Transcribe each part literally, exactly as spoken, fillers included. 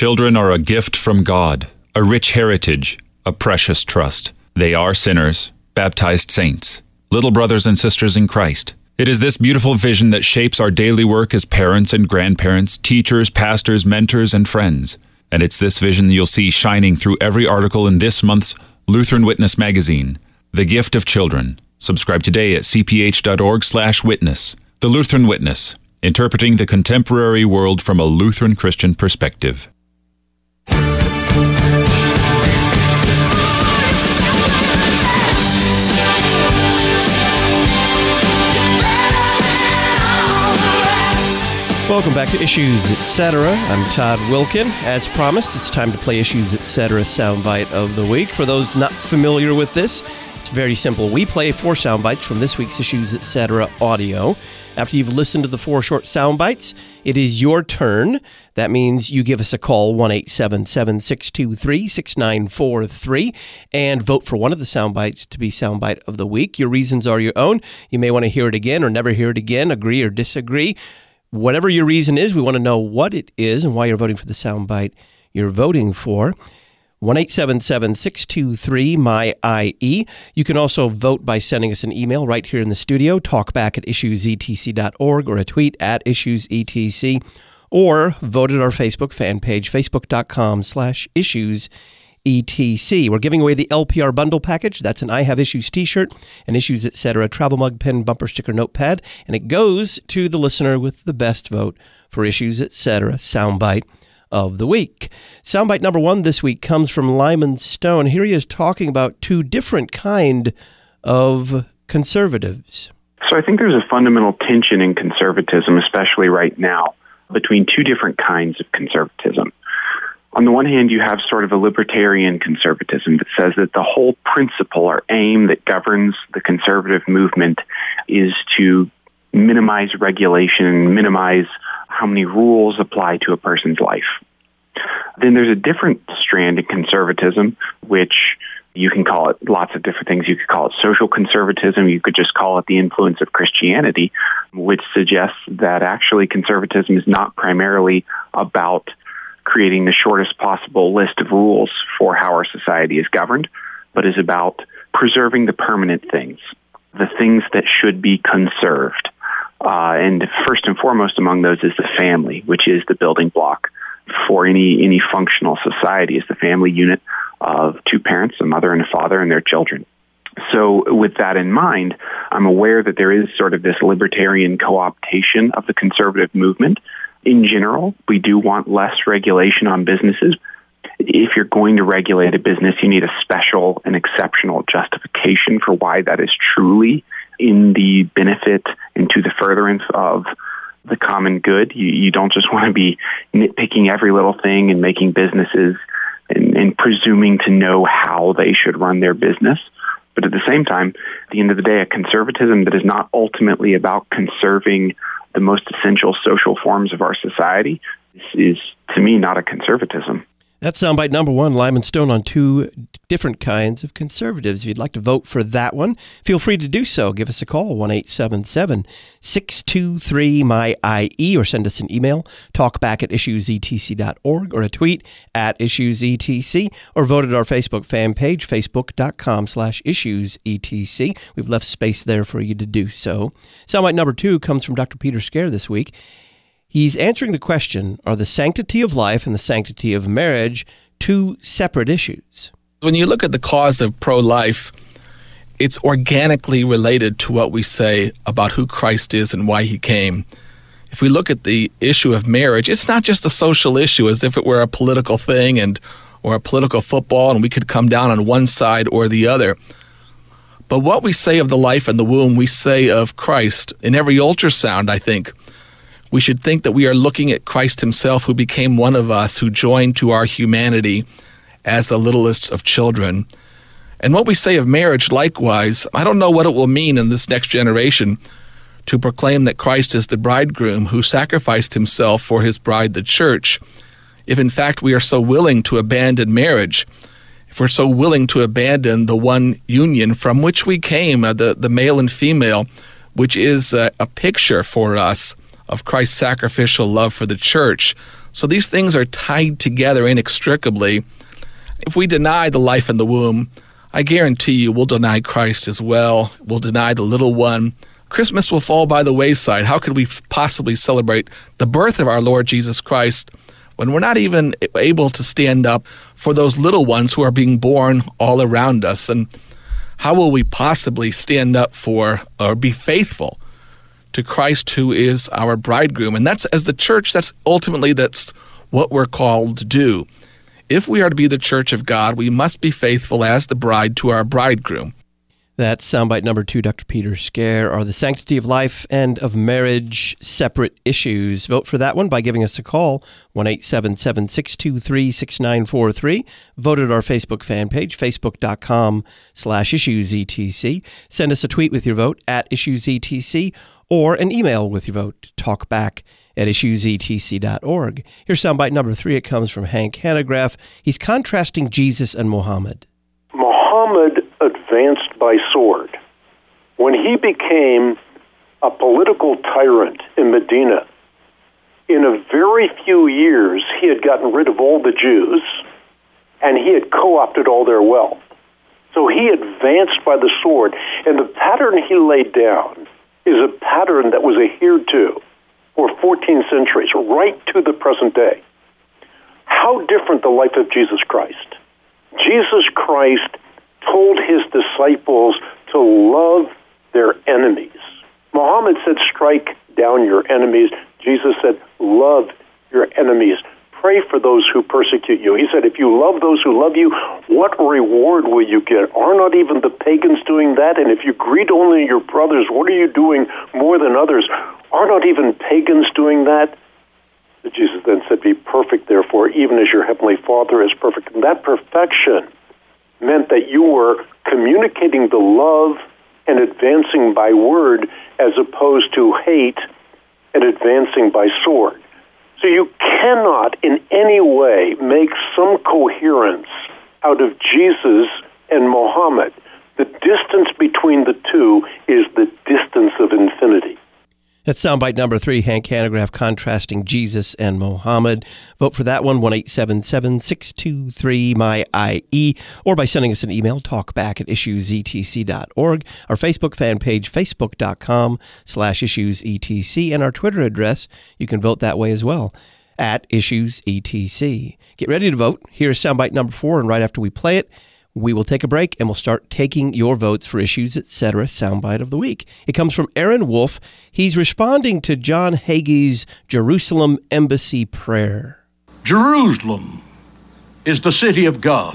Children are a gift from God, a rich heritage, a precious trust. They are sinners, baptized saints, little brothers and sisters in Christ. It is this beautiful vision that shapes our daily work as parents and grandparents, teachers, pastors, mentors, and friends. And it's this vision you'll see shining through every article in this month's Lutheran Witness magazine, The Gift of Children. Subscribe today at c p h dot org slash witness. The Lutheran Witness, interpreting the contemporary world from a Lutheran Christian perspective. Welcome back to Issues Etc. I'm Todd Wilkin. As promised, it's time to play Issues Etc. soundbite of the week. For those not familiar with this, it's very simple. We play four soundbites from this week's Issues Etc. audio. After you've listened to the four short soundbites, it is your turn. That means you give us a call, one eight seven seven, six two three, six nine four three, and vote for one of the soundbites to be soundbite of the week. Your reasons are your own. You may want to hear it again or never hear it again, agree or disagree. Whatever your reason is, we want to know what it is and why you're voting for the soundbite you're voting for. one eight seven seven, six two three, M Y I E. You can also vote by sending us an email right here in the studio, talkback at issues e t c dot org, or a tweet at issues e t c, or vote at our Facebook fan page, facebook.com slash issues E T C. We're giving away the L P R bundle package. That's an I Have Issues t-shirt, an Issues Etc. travel mug, pen, bumper sticker, notepad, and it goes to the listener with the best vote for Issues Etc. soundbite of the week. Soundbite number one this week comes from Lyman Stone. Here he is talking about two different kind of conservatives. So I think there's a fundamental tension in conservatism, especially right now, between two different kinds of conservatism. On the one hand, you have sort of a libertarian conservatism that says that the whole principle or aim that governs the conservative movement is to minimize regulation, minimize how many rules apply to a person's life. Then there's a different strand in conservatism, which you can call it lots of different things. You could call it social conservatism. You could just call it the influence of Christianity, which suggests that actually conservatism is not primarily about creating the shortest possible list of rules for how our society is governed, but is about preserving the permanent things, the things that should be conserved. Uh, and first and foremost among those is the family, which is the building block for any any functional society, is the family unit of two parents, a mother and a father, and their children. So with that in mind, I'm aware that there is sort of this libertarian co-optation of the conservative movement. In general, we do want less regulation on businesses. If you're going to regulate a business, you need a special and exceptional justification for why that is truly in the benefit and to the furtherance of the common good. You, you don't just want to be nitpicking every little thing and making businesses and, and presuming to know how they should run their business. But at the same time, at the end of the day, a conservatism that is not ultimately about conserving the most essential social forms of our society is, to me, not a conservatism. That's soundbite number one, Lyman Stone, on two different kinds of conservatives. If you'd like to vote for that one, feel free to do so. Give us a call, one eight seven seven, six two three, M Y I E, or send us an email, talkback at issues e t c dot org, or a tweet at issues e t c, or vote at our Facebook fan page, facebook.com slash issues etc. We've left space there for you to do so. Soundbite number two comes from Doctor Peter Scare this week. He's answering the question, are the sanctity of life and the sanctity of marriage two separate issues? When you look at the cause of pro-life, it's organically related to what we say about who Christ is and why he came. If we look at the issue of marriage, it's not just a social issue as if it were a political thing and or a political football and we could come down on one side or the other. But what we say of the life in the womb, we say of Christ. In every ultrasound, I think, we should think that we are looking at Christ himself, who became one of us, who joined to our humanity as the littlest of children. And what we say of marriage, likewise, I don't know what it will mean in this next generation to proclaim that Christ is the bridegroom who sacrificed himself for his bride, the church, if in fact we are so willing to abandon marriage, if we're so willing to abandon the one union from which we came, uh, the, the male and female, which is uh, a picture for us of Christ's sacrificial love for the church, So these things are tied together inextricably. If we deny the life in the womb, I guarantee you we'll deny Christ as well. We'll deny the little one. Christmas will fall by the wayside. How could we possibly celebrate the birth of our Lord Jesus Christ when we're not even able to stand up for those little ones who are being born all around us? And how will we possibly stand up for or be faithful to Christ, who is our bridegroom? And that's, as the church, that's ultimately that's what we're called to do. If we are to be the church of God, we must be faithful as the bride to our bridegroom. That's soundbite number two, Doctor Peter Scare. Are the sanctity of life and of marriage separate issues? Vote for that one by giving us a call, one eight seven seven, six two three, six nine four three. Vote at our Facebook fan page, facebook.com slash issuesetc. Send us a tweet with your vote at issuesetc, or an email with your vote, talkback at issuesetc dot org. Here's soundbite number three. It comes from Hank Hanegraaff. He's contrasting Jesus and Muhammad. Muhammad advanced by sword. When he became a political tyrant in Medina, in a very few years, he had gotten rid of all the Jews, and he had co-opted all their wealth. So he advanced by the sword, and the pattern he laid down is a pattern that was adhered to for fourteen centuries, right to the present day. How different the life of Jesus Christ. Jesus Christ told his disciples to love their enemies. Muhammad said, strike down your enemies. Jesus said, love your enemies. Pray for those who persecute you. He said, if you love those who love you, what reward will you get? Are not even the pagans doing that? And if you greet only your brothers, what are you doing more than others? Are not even pagans doing that? Jesus then said, be perfect, therefore, even as your heavenly Father is perfect. And that perfection meant that you were communicating the love and advancing by word as opposed to hate and advancing by sword. So you cannot in any way make some coherence out of Jesus and Muhammad. The distance between the two is the distance of infinity. That's soundbite number three, Hank Hanegraaff contrasting Jesus and Muhammad. Vote for that one, one eight seven seven, six two three, M Y I E, or by sending us an email, talkback at issuesetc dot org, our Facebook fan page, facebook.com slash issuesetc, and our Twitter address. You can vote that way as well, at issuesetc. Get ready to vote. Here's soundbite number four, and right after we play it, we will take a break and we'll start taking your votes for Issues, et cetera soundbite of the week. It comes from Aaron Wolf. He's responding to John Hagee's Jerusalem Embassy prayer. Jerusalem is the city of God.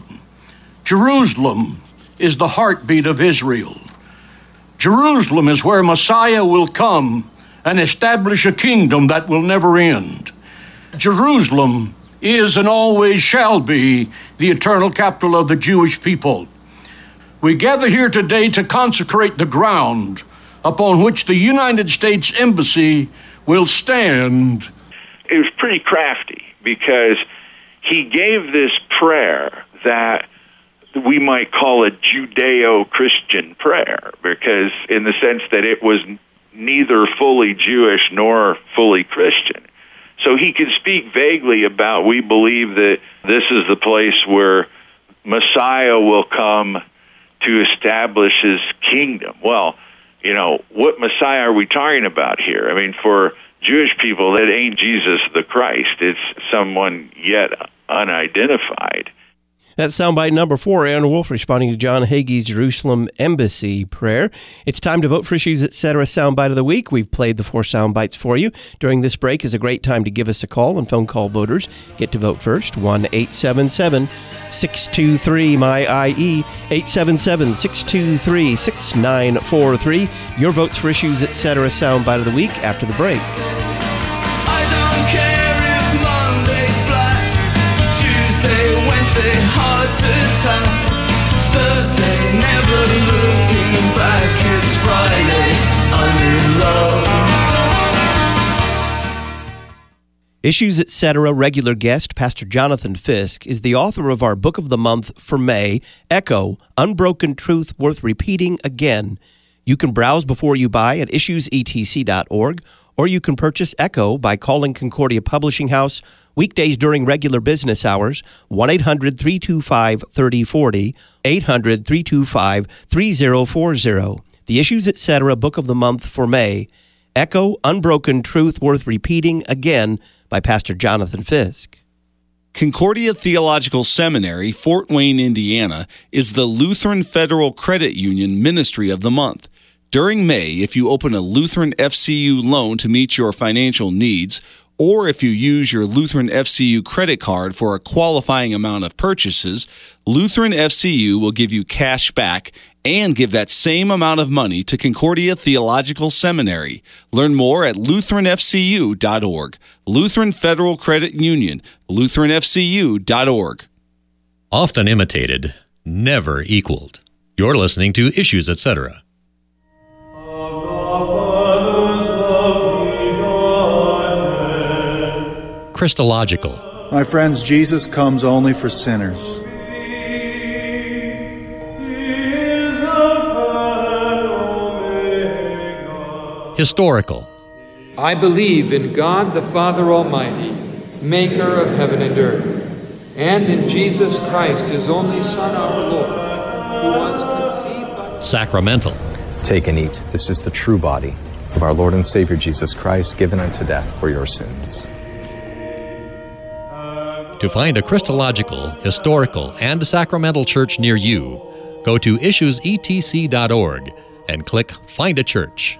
Jerusalem is the heartbeat of Israel. Jerusalem is where Messiah will come and establish a kingdom that will never end. Jerusalem is and always shall be the eternal capital of the Jewish people. We gather here today to consecrate the ground upon which the United States Embassy will stand. It was pretty crafty because he gave this prayer that we might call a Judeo-Christian prayer, because in the sense that it was neither fully Jewish nor fully Christian. So he could speak vaguely about, we believe that this is the place where Messiah will come to establish his kingdom. Well, you know, what Messiah are we talking about here? I mean, for Jewish people, that ain't Jesus the Christ. It's someone yet unidentified. That's soundbite number four, Aaron Wolf responding to John Hagee's Jerusalem Embassy prayer. It's time to vote for Issues, et cetera soundbite of the week. We've played the four soundbites for you. During this break is a great time to give us a call, and phone call voters get to vote first. one eight seven seven, six two three, M Y I E, eight seven seven, six two three, six nine four three. Your votes for Issues, et cetera soundbite of the week after the break. I don't care if Monday's black, Tuesday, Wednesday, hard to tell, Thursday, never looking back, it's Friday, I'm in love. Issues, et cetera regular guest, Pastor Jonathan Fisk, is the author of our Book of the Month for May, Echo, Unbroken Truth Worth Repeating Again. You can browse before you buy at issues e t c dot org or you can purchase Echo by calling Concordia Publishing House weekdays during regular business hours, one eight hundred, three two five, three oh four oh, eight hundred, three two five, three oh four oh. The Issues Etc. Book of the Month for May, Echo, Unbroken Truth Worth Repeating, again by Pastor Jonathan Fisk. Concordia Theological Seminary, Fort Wayne, Indiana, is the Lutheran Federal Credit Union Ministry of the Month. During May, if you open a Lutheran F C U loan to meet your financial needs, or if you use your Lutheran F C U credit card for a qualifying amount of purchases, Lutheran F C U will give you cash back and give that same amount of money to Concordia Theological Seminary. Learn more at lutheran f c u dot org. Lutheran Federal Credit Union, lutheran f c u dot org. Often imitated, never equaled. You're listening to Issues Etc. Christological. My friends, Jesus comes only for sinners. Historical. I believe in God the Father Almighty, maker of heaven and earth, and in Jesus Christ, his only Son, our Lord, who was conceived by... Sacramental. Take and eat. This is the true body of our Lord and Savior Jesus Christ, given unto death for your sins. To find a Christological, historical, and sacramental church near you, go to issues e t c dot org and click Find a Church.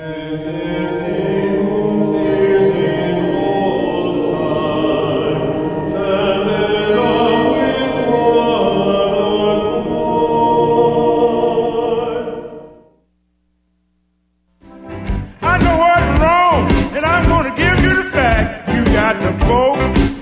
I know what's wrong, and I'm going to give you the fact. You got to vote.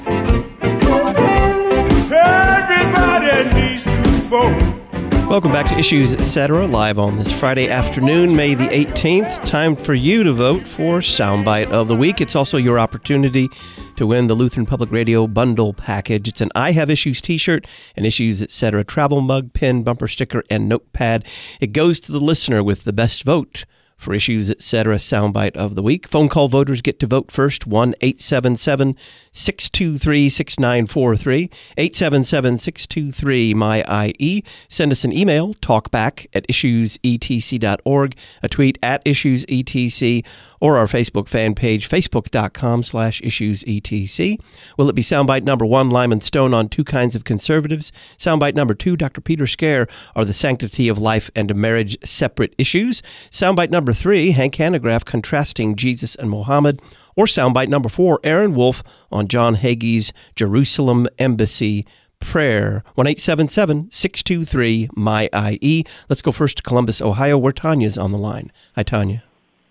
Everybody needs to vote. Welcome back to Issues Etc. live on this Friday afternoon, May the eighteenth. Time for you to vote for Soundbite of the Week. It's also your opportunity to win the Lutheran Public Radio Bundle Package. It's an I Have Issues t-shirt, an Issues Etc. travel mug, pin, bumper sticker, and notepad. It goes to the listener with the best vote for Issues Etc. Soundbite of the Week. Phone call voters get to vote first. one eight seven seven, six two three, six nine four three. eight seven seven, six two three, M Y I E. Send us an email, talkback at issues e t c dot org, a tweet at issues e t c, or our Facebook fan page, facebook.com slash issuesetc. Will it be soundbite number one, Lyman Stone on Two Kinds of Conservatives? Soundbite number two, Doctor Peter Scare, are the sanctity of life and marriage separate issues? Soundbite number three, Hank Hanegraaff contrasting Jesus and Mohammed? Or soundbite number four, Aaron Wolf on John Hagee's Jerusalem Embassy Prayer? one eight seven seven, six two three, M Y I E. Let's go first to Columbus, Ohio, where Tanya's on the line. Hi, Tanya.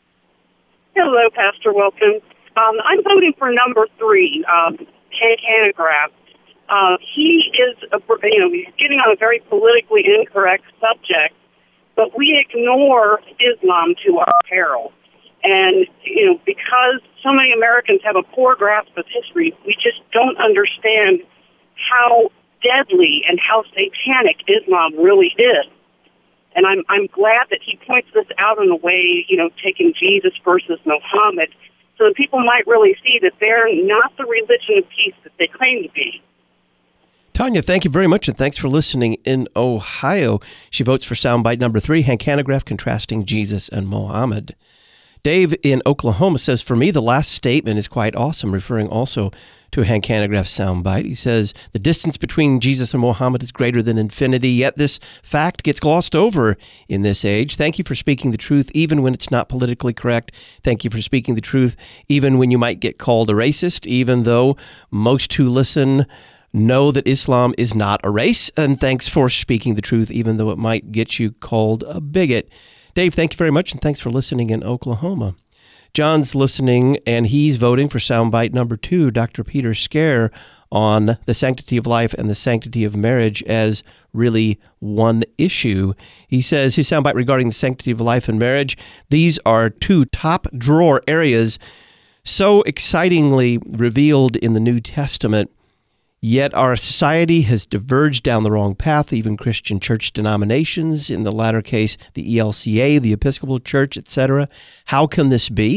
Hello, Pastor Wilkin. Um, I'm voting for number three, um, Hank Hanegraaff. Uh, he is, a, you know, he's getting on a very politically incorrect subject, but we ignore Islam to our peril. And, you know, because so many Americans have a poor grasp of history, we just don't understand how deadly and how satanic Islam really is. And I'm I'm glad that he points this out in a way, you know, taking Jesus versus Muhammad, so that people might really see that they're not the religion of peace that they claim to be. Tanya, thank you very much, and thanks for listening in Ohio. She votes for soundbite number three, Hank Hanegraaff contrasting Jesus and Muhammad. Dave in Oklahoma says, for me, the last statement is quite awesome, referring also to Hank Hanegraaff's soundbite. He says, the distance between Jesus and Muhammad is greater than infinity, yet this fact gets glossed over in this age. Thank you for speaking the truth, even when it's not politically correct. Thank you for speaking the truth, even when you might get called a racist, even though most who listen know that Islam is not a race. And thanks for speaking the truth, even though it might get you called a bigot. Dave, thank you very much, and thanks for listening in Oklahoma. John's listening, and he's voting for soundbite number two, Doctor Peter Scare, on the sanctity of life and the sanctity of marriage as really one issue. He says his soundbite regarding the sanctity of life and marriage, these are two top drawer areas so excitingly revealed in the New Testament. Yet our society has diverged down the wrong path, even Christian church denominations, in the latter case, the E L C A, the Episcopal Church, et cetera. How can this be?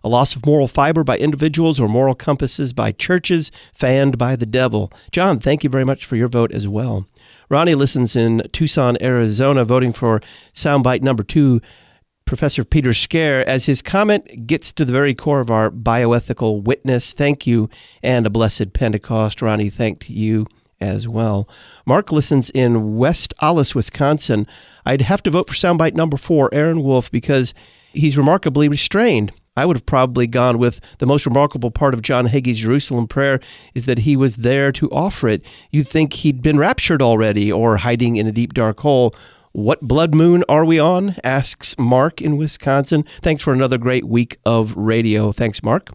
a loss of moral fiber by individuals or moral compasses by churches fanned by the devil. John, thank you very much for your vote as well. Ronnie listens in Tucson, Arizona, voting for soundbite number two, Professor Peter Scare, as his comment gets to the very core of our bioethical witness. Thank you, and a blessed Pentecost. Ronnie, thanked you as well. Mark listens in West Allis, Wisconsin. I'd have to vote for soundbite number four, Aaron Wolf, because he's remarkably restrained. I would have probably gone with the most remarkable part of John Hagee's Jerusalem prayer is that he was there to offer it. You'd think he'd been raptured already or hiding in a deep, dark hole. What blood moon are we on? Asks Mark in Wisconsin. Thanks for another great week of radio. Thanks, Mark.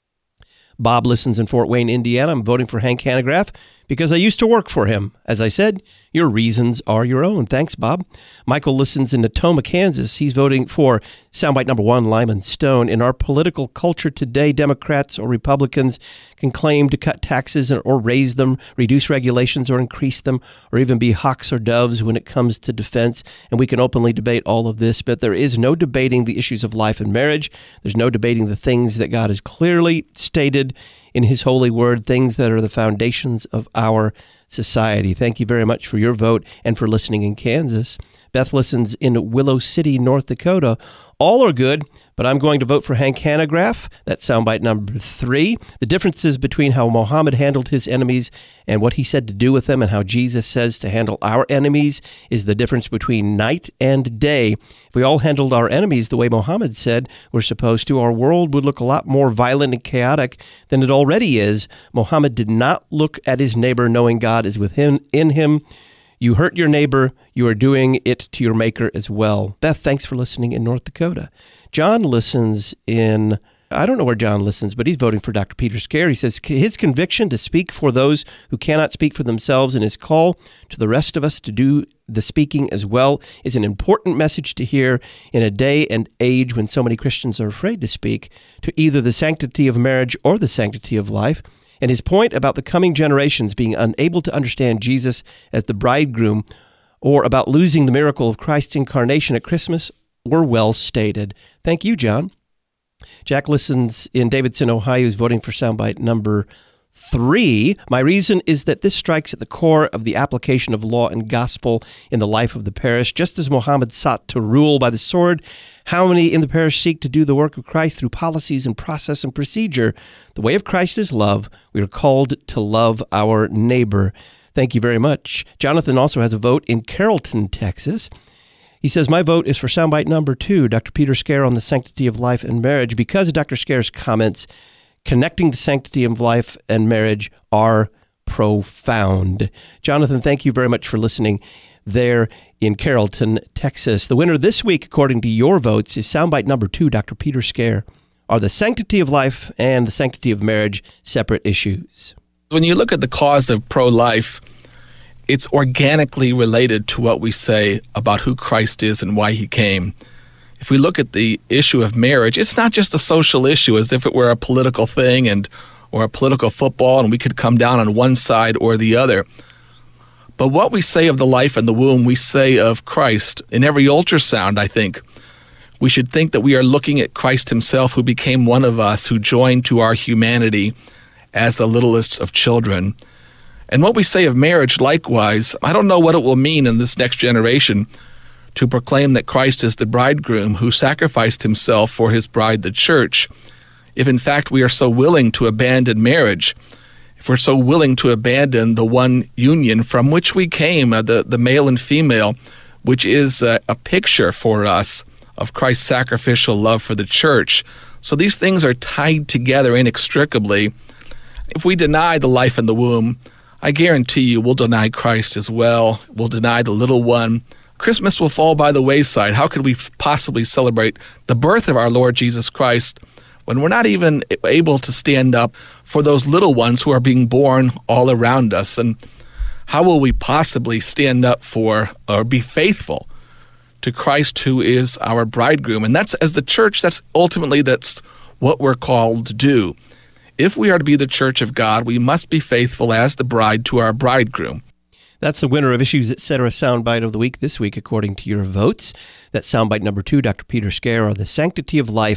Bob listens in Fort Wayne, Indiana. I'm voting for Hank Hanegraaff because I used to work for him. As I said, your reasons are your own. Thanks, Bob. Michael listens in Natoma, Kansas. He's voting for soundbite number one, Lyman Stone. In our political culture today, Democrats or Republicans can claim to cut taxes or raise them, reduce regulations or increase them, or even be hawks or doves when it comes to defense. And we can openly debate all of this, but there is no debating the issues of life and marriage. There's no debating the things that God has clearly stated in his holy word, things that are the foundations of our society. Thank you very much for your vote and for listening in Kansas. Beth listens in Willow City, North Dakota. All are good, but I'm going to vote for Hank Hanegraaff. That's soundbite number three. The differences between how Muhammad handled his enemies and what he said to do with them and how Jesus says to handle our enemies is the difference between night and day. If we all handled our enemies the way Muhammad said we're supposed to, our world would look a lot more violent and chaotic than it already is. Muhammad did not look at his neighbor knowing God is with him in him. You hurt your neighbor, you are doing it to your maker as well. Beth, thanks for listening in North Dakota. John listens in, I don't know where John listens, but he's voting for Doctor Peter Scare. He says his conviction to speak for those who cannot speak for themselves and his call to the rest of us to do the speaking as well is an important message to hear in a day and age when so many Christians are afraid to speak to either the sanctity of marriage or the sanctity of life. And his point about the coming generations being unable to understand Jesus as the bridegroom or about losing the miracle of Christ's incarnation at Christmas were well stated. Thank you, John. Jack listens in Davidson, Ohio, who's voting for soundbite number three. My reason is that this strikes at the core of the application of law and gospel in the life of the parish. Just as Muhammad sought to rule by the sword, how many in the parish seek to do the work of Christ through policies and process and procedure? The way of Christ is love. We are called to love our neighbor. Thank you very much. Jonathan also has a vote in Carrollton, Texas. He says, my vote is for soundbite number two, Doctor Peter Scare on the sanctity of life and marriage, because of Doctor Scare's comments connecting the sanctity of life and marriage are profound. Jonathan, thank you very much for listening there in Carrollton, Texas. The winner this week, according to your votes, is soundbite number two, Doctor Peter Scare. Are the sanctity of life and the sanctity of marriage separate issues? When you look at the cause of pro-life, it's organically related to what we say about who Christ is and why he came. If we look at the issue of marriage, it's not just a social issue as if it were a political thing and or a political football and we could come down on one side or the other. But what we say of the life in the womb, we say of Christ. In every ultrasound, I think, we should think that we are looking at Christ himself, who became one of us, who joined to our humanity as the littlest of children. And what we say of marriage, likewise, I don't know what it will mean in this next generation to proclaim that Christ is the bridegroom who sacrificed himself for his bride, the church, if in fact we are so willing to abandon marriage, if we're so willing to abandon the one union from which we came, uh, the, the male and female, which is uh, a picture for us of Christ's sacrificial love for the church. So these things are tied together inextricably. If we deny the life in the womb, I guarantee you we'll deny Christ as well. We'll deny the little one. Christmas will fall by the wayside. How could we possibly celebrate the birth of our Lord Jesus Christ when we're not even able to stand up for those little ones who are being born all around us? And how will we possibly stand up for or be faithful to Christ, who is our bridegroom? And that's, as the church, that's ultimately that's what we're called to do. If we are to be the church of God, we must be faithful as the bride to our bridegroom. That's the winner of Issues Etc. Soundbite of the Week this week, according to your votes. That's soundbite number two, Doctor Peter Scare, or the sanctity of life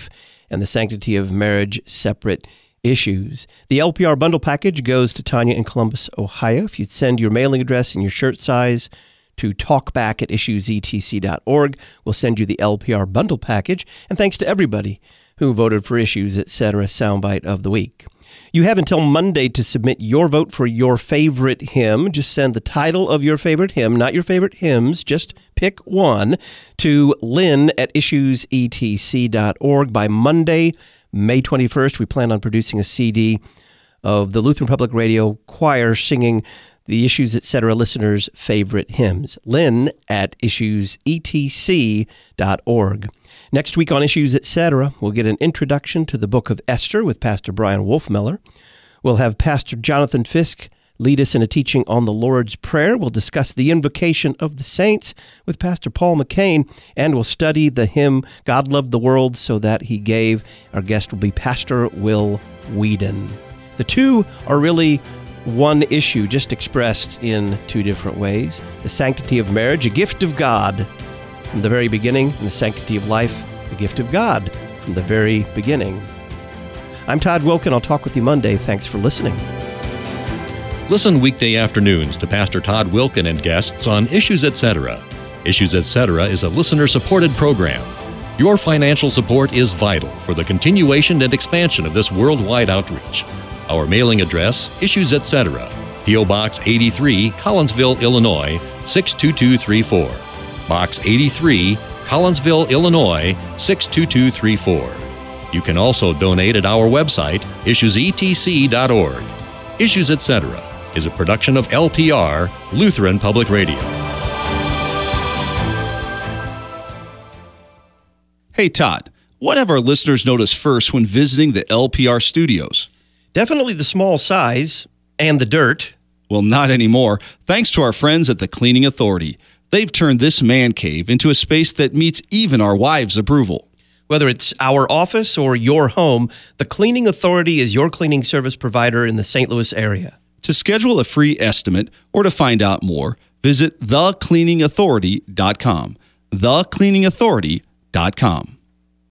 and the sanctity of marriage separate issues. The L P R bundle package goes to Tanya in Columbus, Ohio. If you'd send your mailing address and your shirt size to talkback at issues e t c dot org, we'll send you the L P R bundle package. And thanks to everybody who voted for Issues, et cetera soundbite of the week. You have until Monday to submit your vote for your favorite hymn. Just send the title of your favorite hymn, not your favorite hymns, just pick one, to Lynn at issues e t c dot org. By Monday, May twenty-first, we plan on producing a C D of the Lutheran Public Radio Choir singing the Issues, et cetera listeners' favorite hymns. Lynn at issues e t c dot org. Next week on Issues, et cetera, we'll get an introduction to the book of Esther with Pastor Brian Wolfmeller. We'll have Pastor Jonathan Fisk lead us in a teaching on the Lord's Prayer. We'll discuss the invocation of the saints with Pastor Paul McCain, and we'll study the hymn, God Loved the World So That He Gave. Our guest will be Pastor Will Whedon. The two are really one issue, just expressed in two different ways. The sanctity of marriage, a gift of God from the very beginning, and the sanctity of life, a gift of God from the very beginning. I'm Todd Wilken. I'll talk with you Monday. Thanks for listening. Listen weekday afternoons to Pastor Todd Wilken and guests on Issues, et cetera. Issues, et cetera is a listener-supported program. Your financial support is vital for the continuation and expansion of this worldwide outreach. Our mailing address, Issues, et cetera, P O. Box eighty-three, Collinsville, Illinois, six two two three four. Box eighty-three, Collinsville, Illinois, six two two three four. You can also donate at our website, issues e t c dot org. Issues, et cetera is a production of L P R, Lutheran Public Radio. Hey, Todd, what have our listeners noticed first when visiting the L P R studios? Definitely the small size and the dirt. Well, not anymore, thanks to our friends at the Cleaning Authority. They've turned this man cave into a space that meets even our wives' approval. Whether it's our office or your home, the Cleaning Authority is your cleaning service provider in the Saint Louis area. To schedule a free estimate or to find out more, visit the cleaning authority dot com. the cleaning authority dot com.